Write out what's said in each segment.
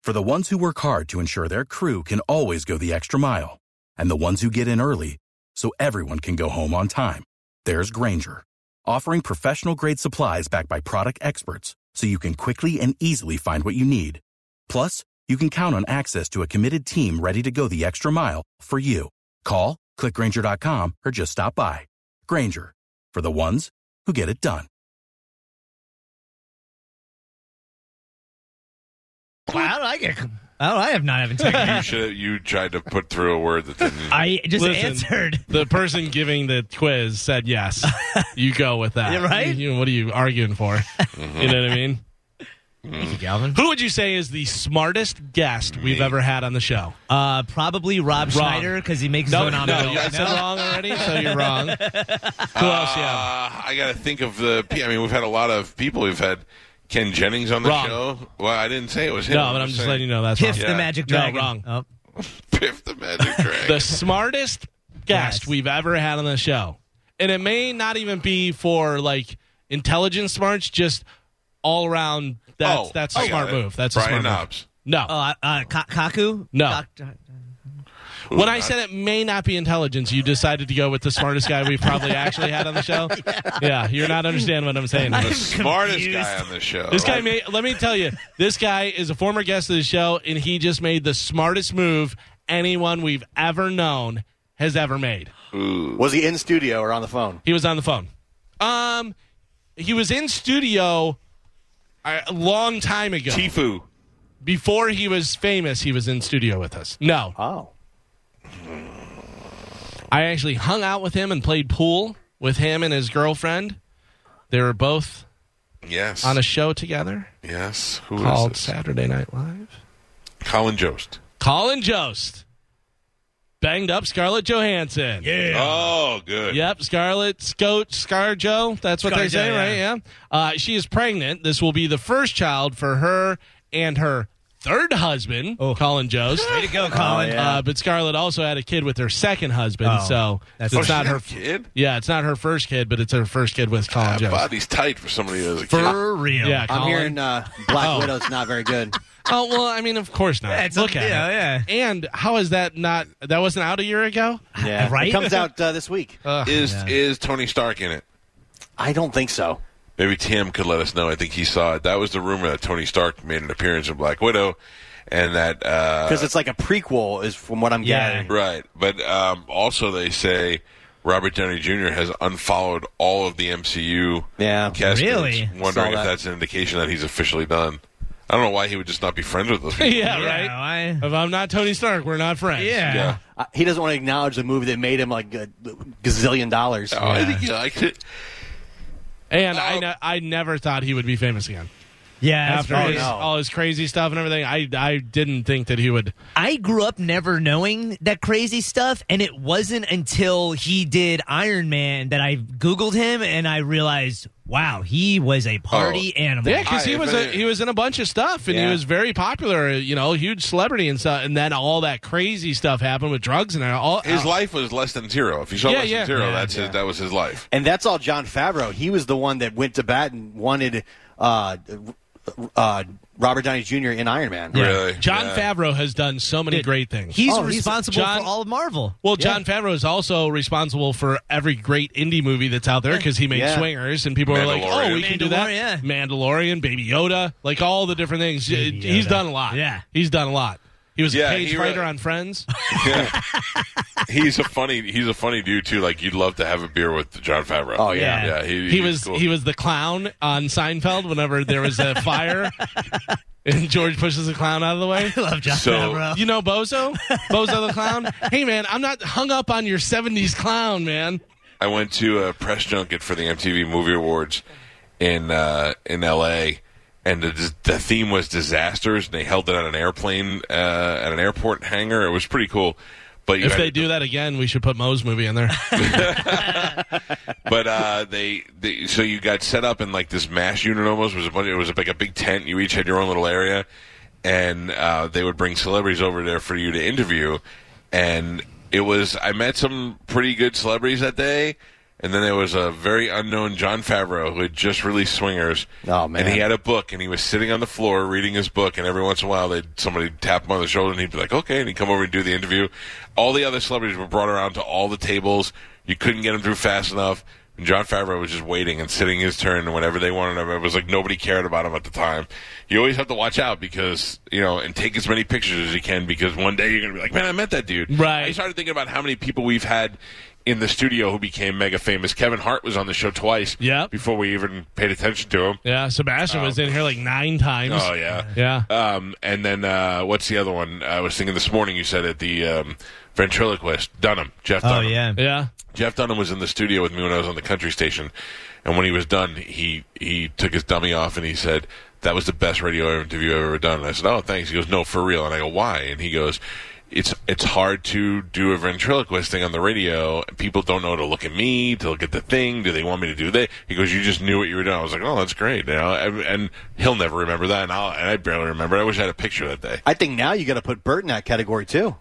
For the ones who work hard to ensure their crew can always go the extra mile, and the ones who get in early so everyone can go home on time, there's Grainger, offering professional-grade supplies backed by product experts so you can quickly and easily find what you need. Plus, you can count on access to a committed team ready to go the extra mile for you. Call, click Grainger.com, or just stop by. Grainger, for the ones who get it done. Wow, I have not have integrity. You tried to put through a word that didn't. I just answered. The person giving the quiz said yes. You go with that. Right? What are you arguing for? You know what I mean? Thank you, Galvin. Who would you say is the smartest guest we've ever had on the show? Probably Rob Schneider, because he makes his own omelet. No, you said wrong already, so you're wrong. Who else you have? I got to think of we've had a lot of people. We've had Ken Jennings on the show. Well, I didn't say it was him. No, but I'm just letting you know that's Piff wrong. the Magic Dragon. No, wrong. Oh. Piff the Magic Dragon. The smartest guest we've ever had on the show. And it may not even be for, like, intelligence smarts, just all around. That's a smart move. That's Brian a smart Knobs. move. No. Kaku? No. When I said it may not be intelligence, you decided to go with the smartest guy we've probably actually had on the show? Yeah, you're not understanding what I'm saying. The smartest guy on the show. This guy let me tell you, this guy is a former guest of the show, and he just made the smartest move anyone we've ever known has ever made. Ooh. Was he in studio or on the phone? He was on the phone. He was in studio a long time ago. Tifu. Before he was famous, he was in studio with us. No. Oh. I actually hung out with him and played pool with him and his girlfriend. They were both on a show together. Yes. Who called is this? Saturday Night Live. Colin Jost. Colin Jost. Banged up Scarlett Johansson. Yeah. Oh, good. Yep, ScarJo. That's what they say, right? Yeah. She is pregnant. This will be the first child for her and her third husband, Colin Jost. Way to go, Colin. But Scarlett also had a kid with her second husband, so it's not her kid. Yeah, it's not her first kid, but it's her first kid with Colin Jost. Body's tight for somebody who has a kid. For real. Yeah, I'm hearing Black Widow's not very good. Oh, well, I mean, of course not. Yeah, Look at it. Yeah. And how is that not? That wasn't out a year ago? Yeah, Right? It comes out this week. Is Tony Stark in it? I don't think so. Maybe Tim could let us know. I think he saw it. That was the rumor that Tony Stark made an appearance in Black Widow, and that because it's like a prequel, is from what I'm gathering. Right, but also they say Robert Downey Jr. has unfollowed all of the MCU cast. Really? Wondering if that's an indication that he's officially done. I don't know why he would just not be friends with those people. Yeah, right. If I'm not Tony Stark, we're not friends. Yeah. He doesn't want to acknowledge the movie that made him like a gazillion dollars. Oh, I think he liked it. And I never thought he would be famous again. Yeah, after all his crazy stuff and everything, I didn't think that he would. I grew up never knowing that crazy stuff, and it wasn't until he did Iron Man that I Googled him and I realized, wow, he was a party animal. Yeah, because he was in a bunch of stuff, and he was very popular, huge celebrity and stuff. And then all that crazy stuff happened with drugs and all. His life was less than zero. If you saw less than zero, that was his life. And that's all Jon Favreau. He was the one that went to bat and wanted Robert Downey Jr. in Iron Man. Yeah. Really? Jon Favreau has done so many great things. He's responsible for all of Marvel. Well, Jon Favreau is also responsible for every great indie movie that's out there because he made Swingers, and people were like, "Oh, we can do that." Yeah. Mandalorian, Baby Yoda, like all the different things. He's done a lot. Yeah, he's done a lot. He was a cage fighter on Friends. Yeah. He's a funny dude too. Like you'd love to have a beer with Jon Favreau. Oh yeah. He was cool. He was the clown on Seinfeld whenever there was a fire. And George pushes the clown out of the way. I love Jon Favreau. You know Bozo? Bozo the clown? Hey, man, I'm not hung up on your 70s clown, man. I went to a press junket for the MTV Movie Awards in L.A., and the theme was disasters, and they held it on an airplane at an airport hangar. It was pretty cool. But if they do that again, we should put Moe's movie in there. But so you got set up in like this MASH unit almost. It was like a big tent. You each had your own little area, and they would bring celebrities over there for you to interview. And I met some pretty good celebrities that day. And then there was a very unknown Jon Favreau who had just released Swingers. Oh, man. And he had a book, and he was sitting on the floor reading his book, and every once in a while somebody tap him on the shoulder, and he'd be like, okay, and he'd come over and do the interview. All the other celebrities were brought around to all the tables. You couldn't get them through fast enough. And Jon Favreau was just waiting and sitting his turn whenever they wanted him. It was like nobody cared about him at the time. You always have to watch out because, and take as many pictures as you can because one day you're going to be like, man, I met that dude. Right. I started thinking about how many people we've had in the studio who became mega famous. Kevin Hart was on the show twice before we even paid attention to him. Yeah, Sebastian was in here like 9 times. Oh, yeah. Yeah. And then what's the other one? I was thinking this morning you said it, the ventriloquist, Dunham, Jeff Dunham. Oh, yeah. Yeah. Jeff Dunham was in the studio with me when I was on the country station, and when he was done, he took his dummy off and he said, that was the best radio interview I've ever done. And I said, oh, thanks. He goes, no, for real. And I go, why? And he goes, it's hard to do a ventriloquist thing on the radio. People don't know to look at me, to look at the thing. Do they want me to do that? He goes, you just knew what you were doing. I was like, oh, that's great. And he'll never remember that, and I barely remember it. I wish I had a picture that day. I think now you got to put Bert in that category, too.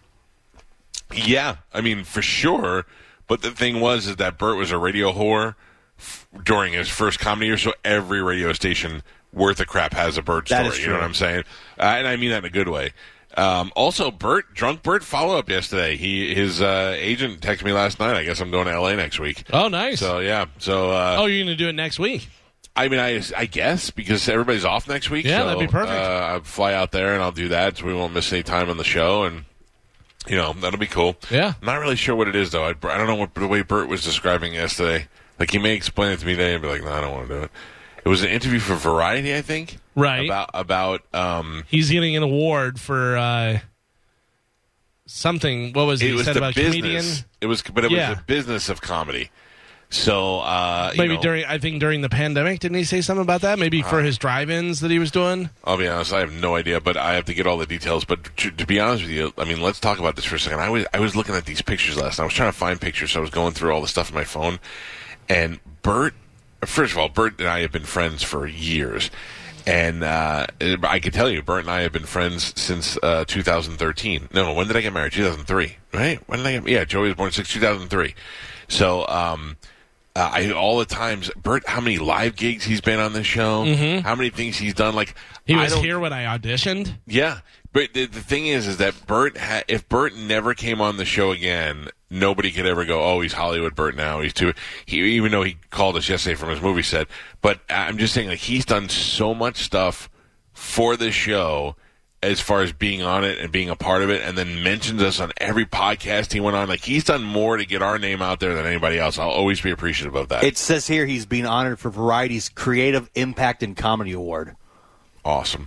Yeah, I mean, for sure. But the thing is that Bert was a radio whore during his first comedy year, so every radio station worth a crap has a Bert story. That is true. You know what I'm saying? And I mean that in a good way. Also, Drunk Bert follow-up yesterday. His agent texted me last night. I guess I'm going to L.A. next week. Oh, nice. So, yeah. So, you're going to do it next week? I mean, I guess, because everybody's off next week. Yeah, so, that'd be perfect. I'll fly out there, and I'll do that, so we won't miss any time on the show, and that'll be cool. Yeah. I'm not really sure what it is, though. I don't know the way Bert was describing it yesterday. Like, he may explain it to me today and be like, no, I don't want to do it. It was an interview for Variety, I think. Right. About he's getting an award for something. What was it? It was said the about business. comedian? It was the business of comedy. So maybe during the pandemic, didn't he say something about that? Maybe for his drive-ins that he was doing. I'll be honest, I have no idea, but I have to get all the details. But to be honest with you, I mean, let's talk about this for a second. I was looking at these pictures last night. I was trying to find pictures, so I was going through all the stuff on my phone. And Bert, first of all, Bert and I have been friends for years. And I can tell you, Bert and I have been friends since 2013. No, when did I get married? 2003, right? When did I get? Yeah, Joey was born in 2003. So all the times, Bert, how many live gigs he's been on this show? Mm-hmm. How many things he's done? Like he was here when I auditioned. Yeah, but the thing is that Bert, if Bert never came on the show again, nobody could ever go, oh, he's Hollywood Bert now. Even though he called us yesterday from his movie set. But I'm just saying, like, he's done so much stuff for the show as far as being on it and being a part of it, and then mentions us on every podcast he went on. Like, he's done more to get our name out there than anybody else. I'll always be appreciative of that. It says here he's being honored for Variety's Creative Impact and Comedy Award. Awesome.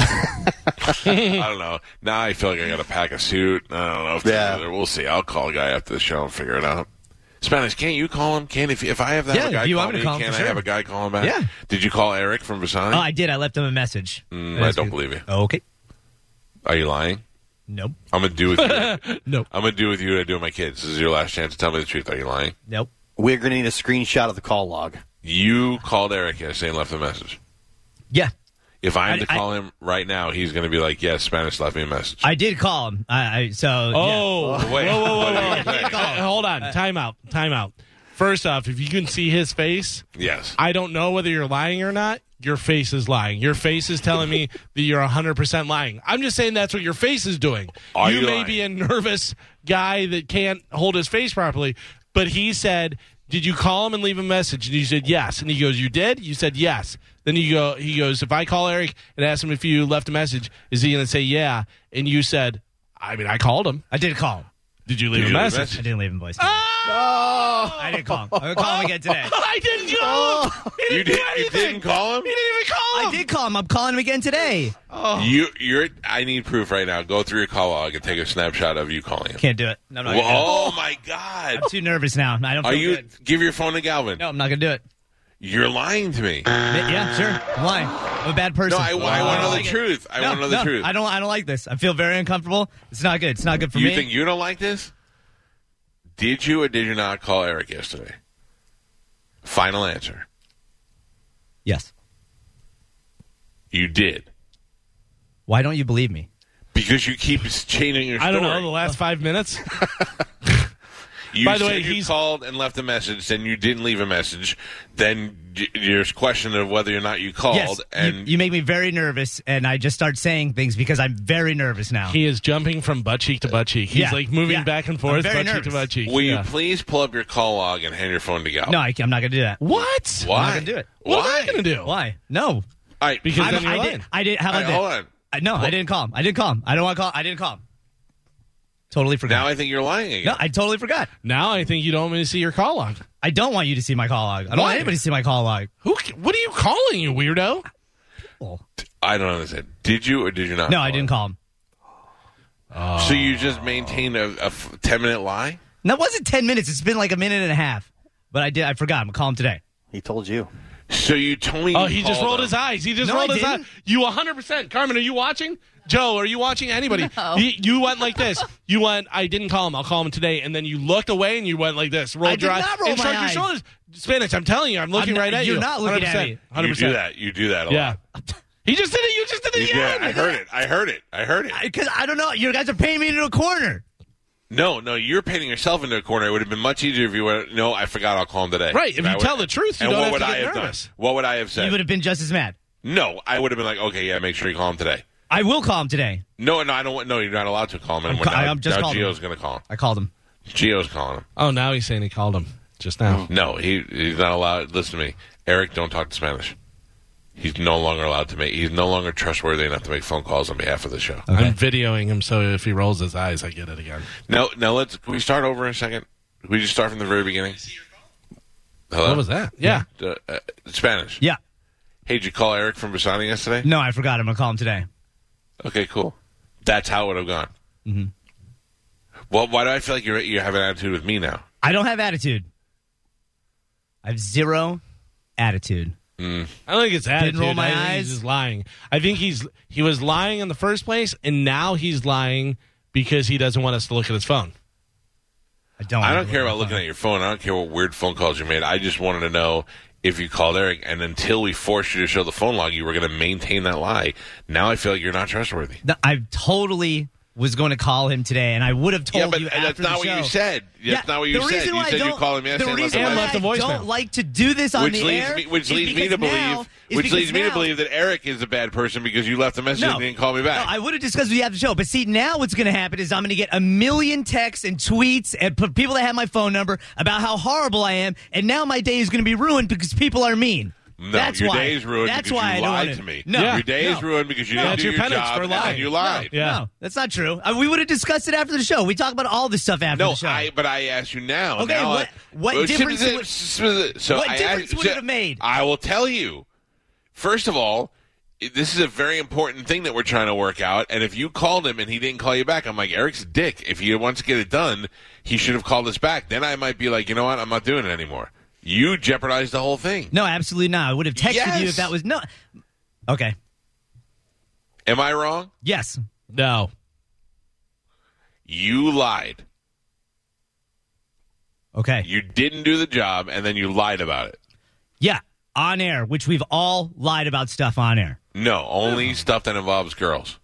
I don't know. Now I feel like I got to pack a suit. I don't know if we'll see. I'll call a guy after the show and figure it out. Spanish, can't you call him? If I have that guy call me, can I have a guy call him back? Yeah. Did you call Eric from Vasani? Oh, I did. I left him a message. I don't believe you. Okay. Are you lying? Nope. I'm going to do with you. Nope. I'm going to do with you what I do with my kids. This is your last chance to tell me the truth. Are you lying? Nope. We're going to need a screenshot of the call log. You called Eric yesterday and left a message. Yeah. If I am to call him right now, he's going to be like, yes, Spanish left me a message. I did call him. Wait. Hold on. Time out. First off, if you can see his face, yes. I don't know whether you're lying or not. Your face is lying. Your face is telling me that you're 100% lying. I'm just saying that's what your face is doing. You may be a nervous guy that can't hold his face properly, but he said, did you call him and leave a message? And you said yes. And he goes, you did? You said yes. Then he goes, if I call Eric and ask him if you left a message, is he going to say yeah? And you said, I called him. I did call him. Did you leave a message? I didn't leave him voice. I didn't call him. I'm going to call him again today. I didn't call him. You didn't call him? You didn't even call him. I did call him. I'm calling him again today. I need proof right now. Go through your call log and take a snapshot of you calling him. Can't do it. No, no. Oh, my God. I'm too nervous now. I don't feel good. Give your phone to Galvin. No, I'm not going to do it. You're lying to me. Yeah, sure. I'm lying. I'm a bad person. No, I want to know the truth. I want to know the truth. I don't like this. I feel very uncomfortable. It's not good. It's not good for me. You think you don't like this? Did you or did you not call Eric yesterday? Final answer. Yes. You did. Why don't you believe me? Because you keep changing your story. I don't know, the last 5 minutes? By the way, you called and left a message, then you didn't leave a message, then there's question of whether or not you called. Yes, and you make me very nervous, and I just start saying things because I'm very nervous now. He is jumping from butt cheek to butt cheek. He's moving back and forth, butt cheek to butt cheek. Will you please pull up your call log and hand your phone to Gal? No, I'm not going to do that. What? Why? I'm not going to do it. What am I going to do? Why? No. All right, because then you're lying. I did. How about that? Hold on. I didn't call him. I don't want to call. I didn't call him. Totally forgot. Now I think you're lying again. No, I totally forgot. Now I think you don't want me to see your call log. I don't want you to see my call log. I don't want anybody to see my call log. What are you calling, you weirdo? I don't understand. Did you or did you not? No, I didn't call him. So you just maintained a 10-minute lie? No, it wasn't 10 minutes. It's been like a minute and a half. But I forgot. I'm going to call him today. He told you. So you told me. Oh, he just rolled his eyes. He just rolled his eyes. You 100%. Carmen, are you watching? Joe, are you watching? Anybody? No. You went like this. You went, I didn't call him. I'll call him today. And then you looked away and you went like this. Rolled your eyes. I did not roll and my shrugged your eyes. shoulders. Spinach, I'm telling you. I'm looking right at you. You're not looking at me. 100%. You do that. You do that a lot. He just did it. You just did it again. I heard it. Because I don't know. You guys are painting me into a corner. No, you're painting yourself into a corner. It would have been much easier if you went, no, I forgot, I'll call him today. Right. If you tell the truth, you don't have to get nervous. Done? What would I have said? You would have been just as mad. No, I would have been like, okay, yeah, make sure you call him today. I will call him today. No, I don't want. No, you're not allowed to call him anymore. I'm just now calling Gio's him. going to call him. I called him. Gio's calling him. Oh, now he's saying he called him just now. No, he's not allowed. Listen to me, Eric. Don't talk to Spanish. He's no longer allowed to make. He's no longer trustworthy enough to make phone calls on behalf of the show. Okay. I'm videoing him, so if he rolls his eyes, I get it again. Now can we start over in a second? Can we just start from the very beginning? Hello? What was that? Yeah. Spanish. Yeah. Hey, did you call Eric from Bassani yesterday? No, I forgot. I'm going to call him today. Okay, cool. That's how it would have gone. Mm-hmm. Well, why do I feel like you have an attitude with me now? I don't have attitude. I have zero attitude. I don't think it's attitude. Didn't roll my I think eyes. He's just lying. I think he was lying in the first place, and now he's lying because he doesn't want us to look at his phone. I don't care about looking at your phone. I don't care what weird phone calls you made. I just wanted to know if you called Eric, and until we forced you to show the phone log, you were going to maintain that lie. Now I feel like you're not trustworthy. I totally was going to call him today, and I would have told you after that's not the show. what you said. That's not what you said. You said you called him yesterday. The reason why left a I voicemail. don't like to do this on the air, which leads me to believe that Eric is a bad person because you left a message and didn't call me back. No, I would have discussed with you after the show. But see, now what's going to happen is I'm going to get a million texts and tweets and people that have my phone number about how horrible I am, and now my day is going to be ruined because people are mean. No, that's your why. day is ruined that's because why you I don't lied want to me. No, your day is ruined because you didn't do your job and you lied. No, that's not true. We would have discussed it after the show. We talk about all this stuff after the show. But I asked you now. Okay, now what difference would it have made? I will tell you. First of all, this is a very important thing that we're trying to work out. And if you called him and he didn't call you back, I'm like, Eric's a dick. If he wants to get it done, he should have called us back. Then I might be like, you know what? I'm not doing it anymore. You jeopardized the whole thing. No, absolutely not. I would have texted you if that was no. Okay. Am I wrong? Yes. No. You lied. Okay. You didn't do the job, and then you lied about it. Yeah, on air, which we've all lied about stuff on air. No, only stuff that involves girls.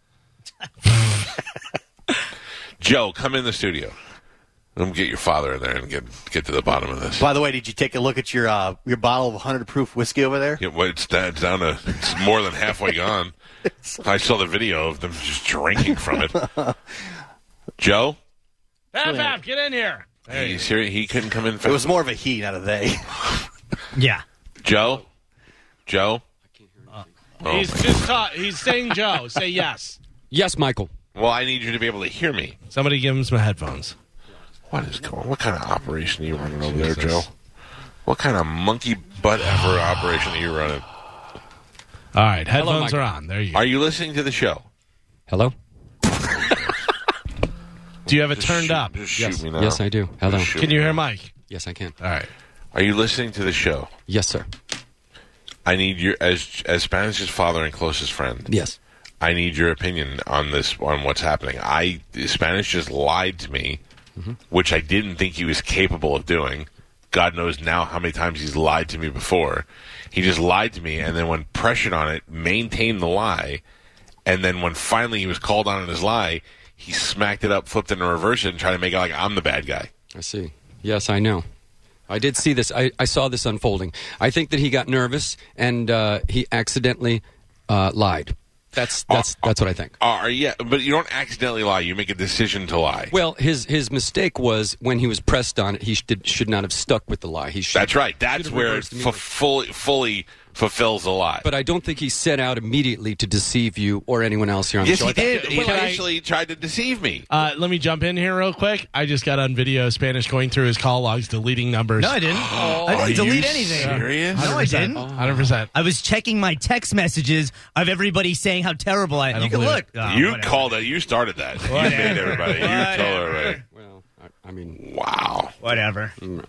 Joe, come in the studio. Let me get your father in there and get to the bottom of this. By the way, did you take a look at your bottle of 100 proof whiskey over there? Yeah, well, it's down to it's more than halfway gone. I saw the video of them just drinking from it. Joe? Bap, get in here. He's here. He couldn't come in fast. It was more of a he, not a they. Yeah. Joe? He's saying Joe. Say yes. Yes, Michael. Well, I need you to be able to hear me. Somebody give him some headphones. What is going on? What kind of operation are you running over there, Joe? What kind of monkey butt ever operation are you running? All right, headphones Hello, are on. There you go. Are you listening to the show? Hello? Do you have it turned up? Just shoot me now. Yes, I do. Hello. Just shoot Can me you now. hear Mike? Yes, I can. All right. Are you listening to the show? Yes, sir. I need your as Spanish's father and closest friend. Yes. I need your opinion on this, on what's happening. Spanish just lied to me, which I didn't think he was capable of doing. God knows now how many times he's lied to me before. He just lied to me, and then when pressured on it, maintained the lie. And then when finally he was called on his lie, he smacked it up, flipped it, and reversed it, and tried to make it like I'm the bad guy. I see. Yes, I know. I did see this. I saw this unfolding. I think that he got nervous and he accidentally lied. That's what I think. Yeah, but you don't accidentally lie. You make a decision to lie. Well, his mistake was when he was pressed on it. He should not have stuck with the lie. That's right. That's where it fully fulfills the lie. But I don't think he set out immediately to deceive you or anyone else here on the show. Yes, he did. He initially tried to deceive me. Let me jump in here real quick. I just got on video Spanish going through his call logs, deleting numbers. No, I didn't. I didn't delete anything. Serious? No, I didn't. 100%. I was checking my text messages of everybody saying how terrible I am. You can look. You called it. You started that. You made everybody. You told everybody. Well, I mean... Wow. Whatever.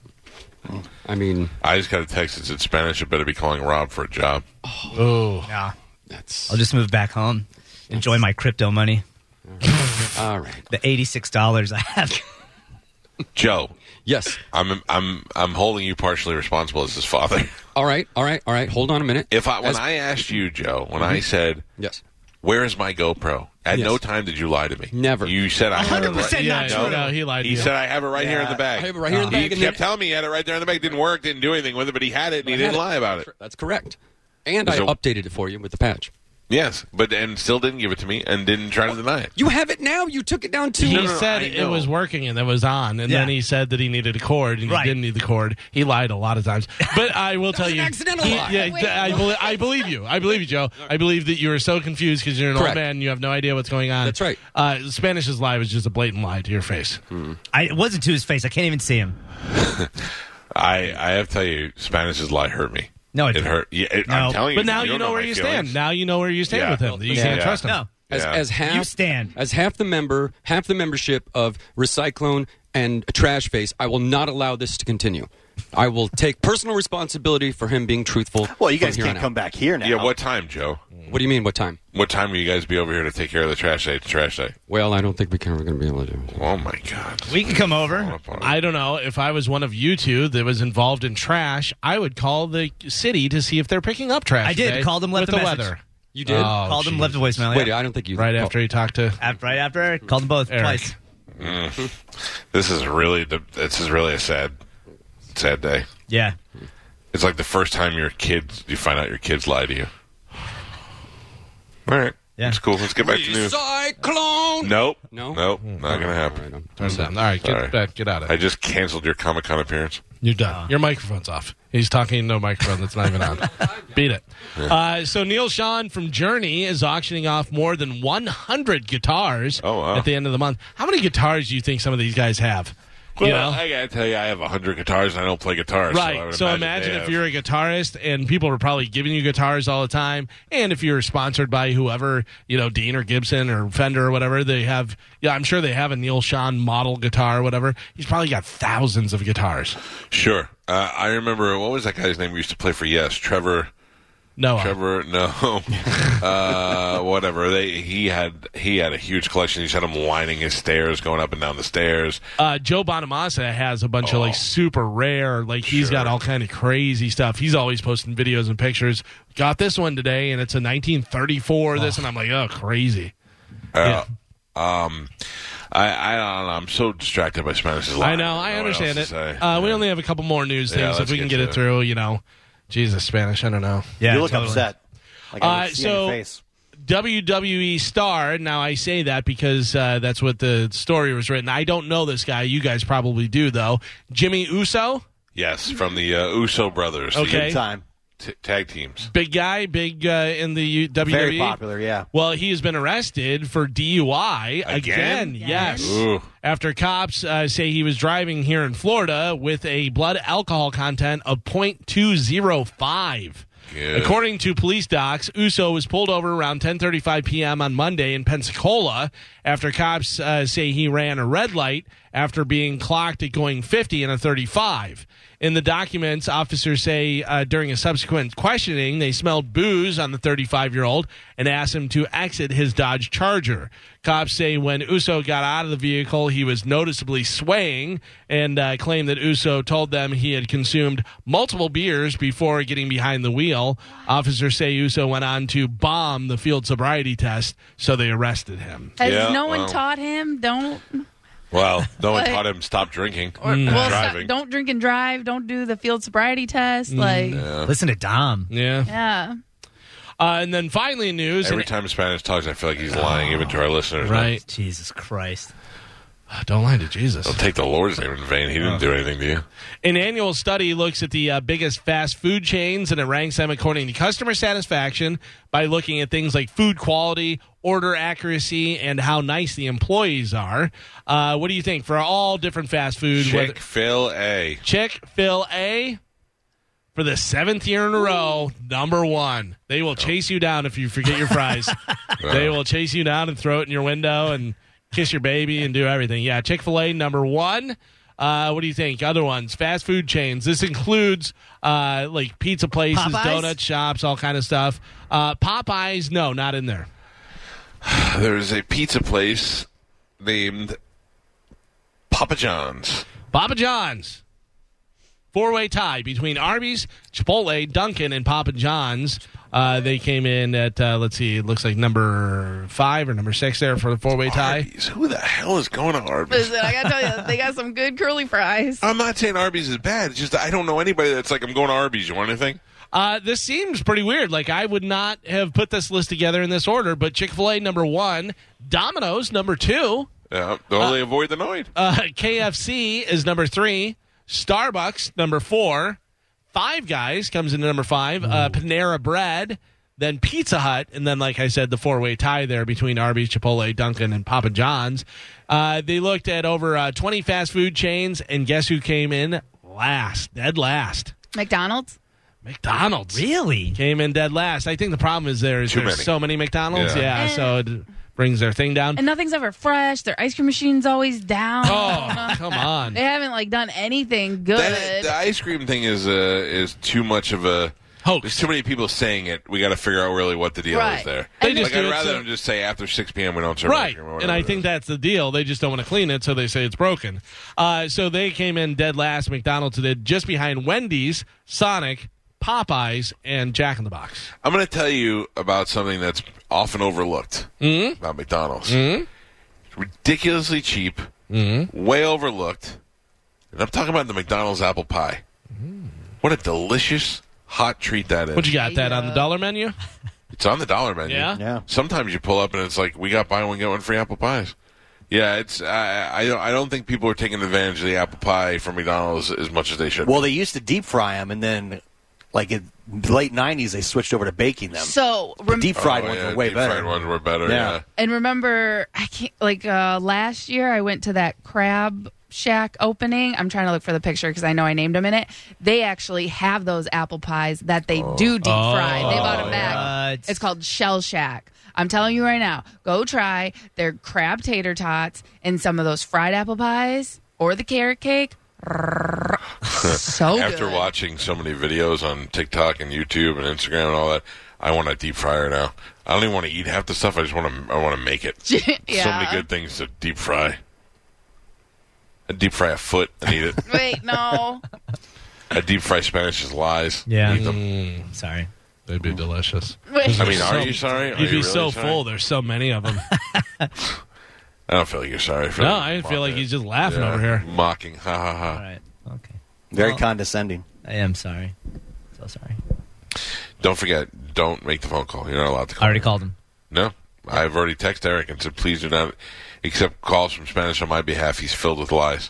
I mean... I just got a text that said Spanish. I better be calling Rob for a job. Oh. Nah. That's... I'll just move back home. Enjoy my crypto money. All right. The $86 I have. Joe. Yes. I'm holding you partially responsible as his father. All right. Hold on a minute. When I asked you, Joe, when I said, yes, where is my GoPro? At no time did you lie to me. Never. You said I have it 100% not true. No, he lied to you. He said I have it right here in the bag. I have it right here in the bag. He kept telling me he had it right there in the bag. Didn't work, didn't do anything with it, but he had it and he didn't lie about it. That's correct. And I updated it for you with the patch. Yes, and still didn't give it to me and didn't try to deny it. You have it now. You took it down to... He said it was working and it was on, and then he said that he needed a cord, and he didn't need the cord. He lied a lot of times. But I will tell you... an accidental lie. Yeah, I believe you. I believe you, Joe. I believe that you are so confused because you're an old man and you have no idea what's going on. That's right. Spanish's lie was just a blatant lie to your face. It wasn't to his face. I can't even see him. I have to tell you, Spanish's lie hurt me. No, it hurt. Yeah, I'm telling you. But now you know where you stand. Now you know where you stand with him. You can't trust him. No. As half, you stand. As half the membership of Recyclone and Trash Face, I will not allow this to continue. I will take personal responsibility for him being truthful. Well, you guys can't come back here now. Yeah, what time, Joe? What do you mean, what time? What time will you guys be over here to take care of the trash day? Well, I don't think we're going to be able to do it. Oh, my God. We can come over. I don't know. If I was one of you two that was involved in trash, I would call the city to see if they're picking up trash. I did. Today called them, left with a the message. weather. You did? Called them, left a voicemail. Wait, I don't think you... Right after you talked to... Right after. Called them both twice. This is really a sad day. Yeah. It's like the first time you find out your kids lie to you. All right. Yeah. It's cool. Let's get back to news. Cyclone! Nope. No? Nope. Not going to happen. Turn it down. All right, get out of I it. just canceled your Comic-Con appearance. You're done. Your microphone's off. He's talking no microphone that's not even on. Beat it. So Neil Sean from Journey is auctioning off more than 100 guitars at the end of the month. How many guitars do you think some of these guys have? Well, I got to tell you, I have 100 guitars and I don't play guitars. Right. So imagine if you're a guitarist and people are probably giving you guitars all the time. And if you're sponsored by whoever, Dean or Gibson or Fender or whatever, they have, I'm sure they have a Neil Sean model guitar or whatever. He's probably got thousands of guitars. Sure. I remember, what was that guy's name who used to play for Yes? Trevor, no. Whatever. He had a huge collection. He just had them lining his stairs, going up and down the stairs. Joe Bonamassa has a bunch of super rare, he's got all kind of crazy stuff. He's always posting videos and pictures. Got this one today, and it's a 1934. This, and I'm like, oh, crazy. I don't know. I'm so distracted by Spanish's lie. I know. I understand it. We only have a couple more news things. If we can get it through, Jesus, Spanish, I don't know. Yeah, you look upset. So WWE star, now I say that because that's what the story was written. I don't know this guy. You guys probably do, though. Jimmy Uso? Yes, from the Uso brothers. Okay. Good time. Tag teams. Big guy, in the WWE. Very popular, yeah. Well, he has been arrested for DUI again. Yes. Ooh. After cops say he was driving here in Florida with a blood alcohol content of 0.205. Good. According to police docs, Uso was pulled over around 10:35 p.m. on Monday in Pensacola after cops say he ran a red light after being clocked at going 50 in a 35. In the documents, officers say during a subsequent questioning, they smelled booze on the 35-year-old and asked him to exit his Dodge Charger. Cops say when Uso got out of the vehicle, he was noticeably swaying and claimed that Uso told them he had consumed multiple beers before getting behind the wheel. Officers say Uso went on to bomb the field sobriety test, so they arrested him. Has no one taught him? Don't... Well, no one taught him stop drinking Or driving. don't drink and drive. Don't do the field sobriety test. Listen to Dom. Yeah. And then finally in news. Every time Spanish talks, I feel like he's lying, even to our listeners. Right. Jesus Christ. Don't lie to Jesus. Don't take the Lord's name in vain. He didn't do anything to you. An annual study looks at the biggest fast food chains, and it ranks them according to customer satisfaction by looking at things like food quality, order accuracy, and how nice the employees are. What do you think for all different fast food? Chick-fil-A. Chick-fil-A, for the 7th year in a row, number 1. They will chase you down if you forget your fries. They will chase you down and throw it in your window and kiss your baby and do everything. Yeah, Chick-fil-A, number 1. What do you think? Other ones, fast food chains. This includes like pizza places, Popeyes? donut shops, all kind of stuff. Popeyes, no, not in there. There's a pizza place named Papa John's. Papa John's. 4-way tie between Arby's, Chipotle, Dunkin', and Papa John's. They came in at, let's see, it looks like number 5 or number 6 there for the 4-way tie. Arby's. Who the hell is going to Arby's? Listen, I got to tell you, they got some good curly fries. I'm not saying Arby's is bad. It's just I don't know anybody that's like, I'm going to Arby's. You want anything? This seems pretty weird. Like, I would not have put this list together in this order, but Chick-fil-A, number 1. Domino's, number 2. Yeah, only avoid the noid. KFC is number 3. Starbucks, number 4. Five Guys comes into number 5. Panera Bread, then Pizza Hut, and then, like I said, the 4-way tie there between Arby's, Chipotle, Dunkin', and Papa John's. They looked at over 20 fast food chains, and guess who came in last? Dead last. McDonald's? McDonald's. Really? Came in dead last. I think the problem is there's so many McDonald's. Yeah, so it brings their thing down. And nothing's ever fresh. Their ice cream machine's always down. Oh, come on. They haven't done anything good. The ice cream thing is too much of a hoax. There's too many people saying it. We got to figure out really what the deal is there. They just I'd rather them just say after 6 p.m. we don't serve ice cream. And I think that's the deal. They just don't want to clean it, so they say it's broken. So they came in dead last. McDonald's did, just behind Wendy's, Sonic, Popeyes, and Jack in the Box. I'm going to tell you about something that's often overlooked about McDonald's. It's ridiculously cheap, way overlooked. And I'm talking about the McDonald's apple pie. What a delicious hot treat that is. What you got that on the dollar menu? It's on the dollar menu. Yeah. Sometimes you pull up and it's like, we got buy one get one free apple pies. Yeah, it's. I don't think people are taking advantage of the apple pie from McDonald's as much as they should. Well, they used to deep fry them, and then, like in the late '90s, they switched over to baking them. So the deep fried ones were way better. Deep fried ones were better. Yeah. And remember, I can't last year I went to that Crab Shack opening. I'm trying to look for the picture because I know I named them in it. They actually have those apple pies that they do deep fry. They bought them back. It's called Shell Shack. I'm telling you right now, go try their crab tater tots and some of those fried apple pies or the carrot cake. So After watching so many videos on TikTok and YouTube and Instagram and all that, I want a deep fryer now. I don't even want to eat half the stuff. I just want to make it. Yeah. So many good things to deep fry. I'd deep fry a foot and eat it. Wait, no. I'd deep fry Spanish's lies. Yeah. Eat them. Sorry. They'd be delicious. Wait. I mean, are you sorry? You'd be so full. There's so many of them. I don't feel like you're sorry. I feel like he's just laughing over here. Mocking. Ha, ha, ha. All right. Okay. Very condescending. I am sorry. So sorry. Don't forget, don't make the phone call. You're not allowed to call. I already called him. No. I've already texted Eric and said, please do not accept calls from Spanish on my behalf. He's filled with lies.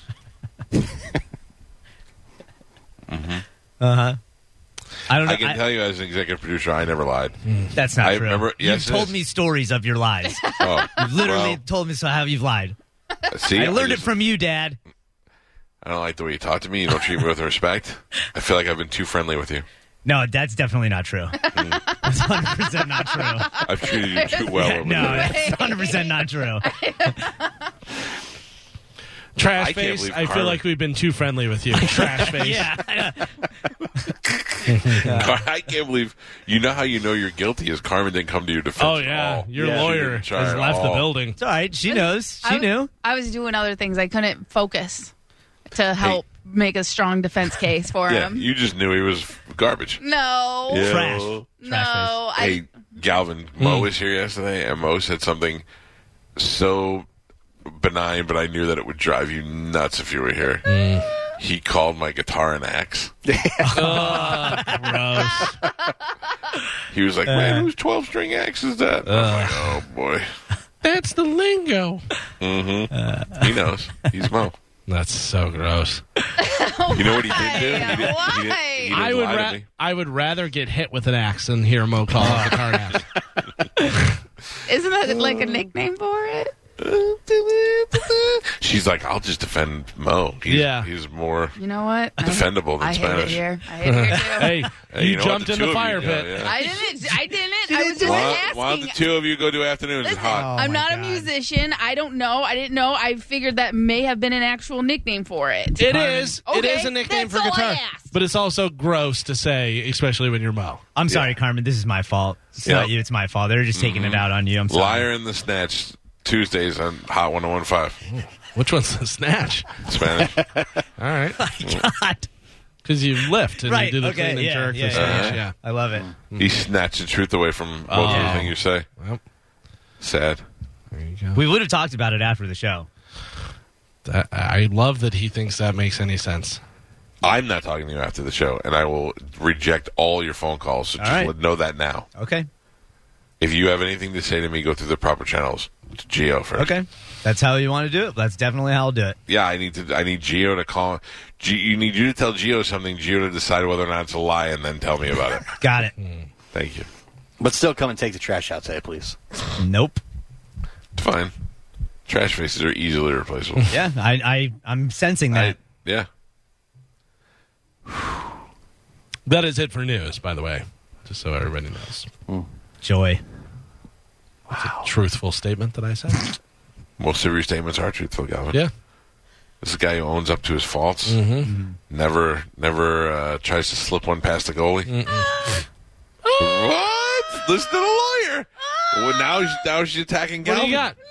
Uh-huh. I don't know. I can tell you as an executive producer, I never lied. That's not true. Remember, yes, you've told me stories of your lies. You've literally told me how you've lied. See, I learned it from you, Dad. I don't like the way you talk to me. You don't treat me with respect. I feel like I've been too friendly with you. No, that's definitely not true. That's 100% not true. I've treated you too well. Yeah, no, that's 100% not true. Trash face, I feel like we've been too friendly with you. Trash face. Yeah. I can't believe, you know how you know you're guilty is Carmen didn't come to your defense. Oh, yeah. Your lawyer has left the building. It's all right. She knows. She knew. I was doing other things. I couldn't focus to help make a strong defense case for him. You just knew he was garbage. No. Yeah. Trash. No. Hey, Galvin, Mo was here yesterday, and Mo said something so benign, but I knew that it would drive you nuts if you were here. He called my guitar an axe. Gross. He was like, man, whose 12-string axe is that? I was like, oh, boy. That's the lingo. Mm-hmm. He knows. He's Mo. That's so gross. You know what he did do? He didn't lie to me. I would rather get hit with an axe than hear Mo call a guitar an axe. Isn't that like a nickname for it? She's like, I'll just defend Mo. He's more defendable than Spanish. I hate it here too. Hey, you jumped in the fire pit. I didn't. I was just asking. Why don't the two of you go do afternoons? Listen, It's hot. I'm not a musician. I don't know. I didn't know. I figured that may have been an actual nickname for it. It is. Okay, it is a nickname that's for all guitar. I asked. But it's also gross to say, especially when you're Mo. I'm sorry, Carmen. This is my fault. It's not you. It's my fault. They're just taking it out on you. I'm sorry. Liar in the Snatch, Tuesdays on Hot 101.5. Which one's the Snatch? Spanish. All right. My God. Because you lift and you do the clean and jerk. Yeah, Snatch. Yeah. I love it. He snatched the truth away from most everything you say. Well, sad. there you go. We would have talked about it after the show. I love that he thinks that makes any sense. I'm not talking to you after the show, and I will reject all your phone calls. So just know that now. Okay. If you have anything to say to me, go through the proper channels. To Gio first. Okay. That's how you want to do it. That's definitely how I'll do it. Yeah, I need Gio to call. You need you to tell Gio something. Gio to decide whether or not it's a lie, and then tell me about it. Got it. Thank you. But still come and take the trash out today, please. Nope. It's fine. Trash faces are easily replaceable. Yeah, I'm sensing that. Yeah. That is it for news, by the way, just so everybody knows. Joy. That's a truthful statement that I said. Most of your statements are truthful, Galvin. Yeah. This is a guy who owns up to his faults. Mm-hmm. Never tries to slip one past the goalie. What? Listen to the lawyer. Well, now she's attacking Galvin. What do you got?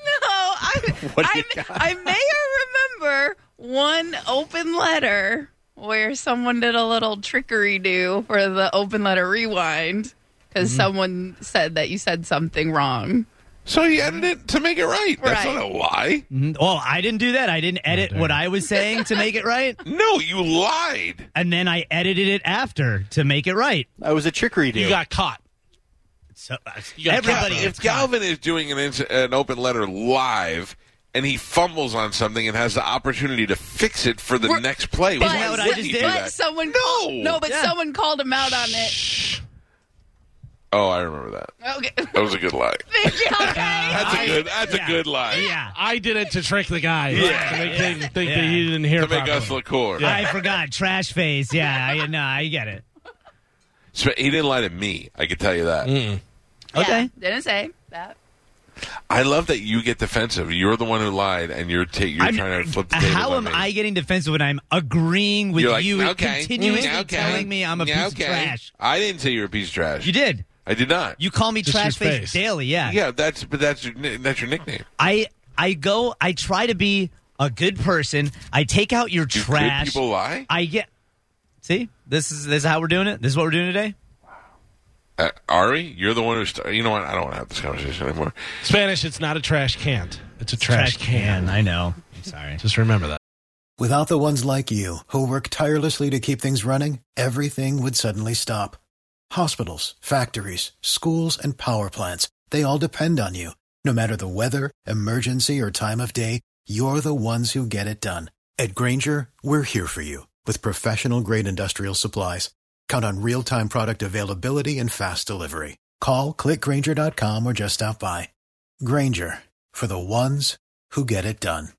I may remember one open letter where someone did a little trickery do for the open letter rewind because someone said that you said something wrong. So he edited it to make it right. That's not a lie. Oh, I didn't do that. I didn't edit what I was saying to make it right. No, you lied. And then I edited it after to make it right. That was a trickery deal. You got caught. So Everybody, if Galvin is doing an open letter live and he fumbles on something and has the opportunity to fix it for the next play, Isn't that what I just did? But someone someone called him out on it. Oh, I remember that. Okay. That was a good lie. Thank you. Okay. That's a good lie. Yeah. I did it to trick the guy. Yeah. To make him think that he didn't hear To make properly. us look cool. I forgot. Trash face. Yeah, I get it. So he didn't lie to me. I can tell you that. Okay. Yeah, didn't say that. I love that you get defensive. You're the one who lied, and you're trying to flip the tables How on am me. I getting defensive when I'm agreeing with You're like, you and okay, continuously okay, telling me I'm a piece of trash? I didn't say you're a piece of trash. You did. I did not. You call me Just trash your face face. daily. Yeah. Yeah, that's your nickname. I try to be a good person. I take out your Do trash. good people lie? See, this is how we're doing it. This is what we're doing today. Ari, you're the one who you know what? I don't want to have this conversation anymore. Spanish, it's not a trash can. It's a trash can. I know. I'm sorry. Just remember that. Without the ones like you, who work tirelessly to keep things running, everything would suddenly stop. Hospitals, factories, schools, and power plants, they all depend on you. No matter the weather, emergency, or time of day, you're the ones who get it done. At Grainger, we're here for you with professional-grade industrial supplies. Count on real-time product availability and fast delivery. Call, click Grainger.com, or just stop by. Grainger, for the ones who get it done.